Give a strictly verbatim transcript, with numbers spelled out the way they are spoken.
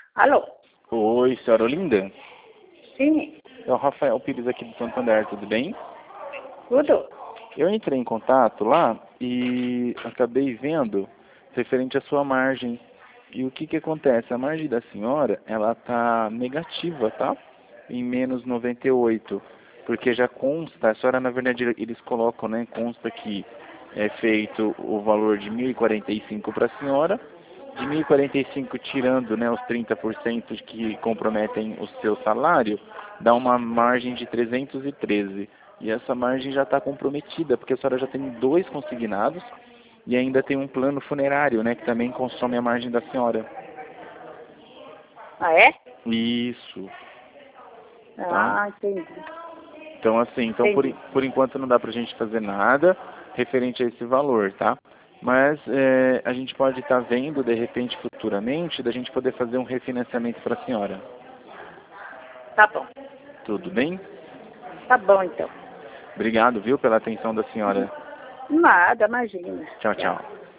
Alô? Oi, senhora Olinda? Sim, É o Rafael Pires aqui do Santander, tudo bem? tudo? Eu entrei em contato lá e acabei vendo referente à sua margem. E o que que acontece? A margem da senhora, ela tá negativa, tá? Em menos noventa e oito. Porque já consta, a senhora na verdade eles colocam, né? Consta que é feito o valor de mil e quarenta e cinco para a senhora. De mil e quarenta e cinco tirando, né, os trinta por cento que comprometem o seu salário, dá uma margem de trezentos e treze. E essa margem já está comprometida, porque a senhora já tem dois consignados e ainda tem um plano funerário, né, que também consome a margem da senhora. Ah, é? Isso, tá? Ah, entendi. Então, assim, então por, Entendi. por enquanto não dá pra gente fazer nada referente a esse valor, tá? Mas é, a gente pode estar vendo, de repente, futuramente, da gente poder fazer um refinanciamento para a senhora. Tá bom. Tudo bem? Tá bom, então. Obrigado, viu, pela atenção da senhora. Nada, imagina. Tchau, Tchau. tchau.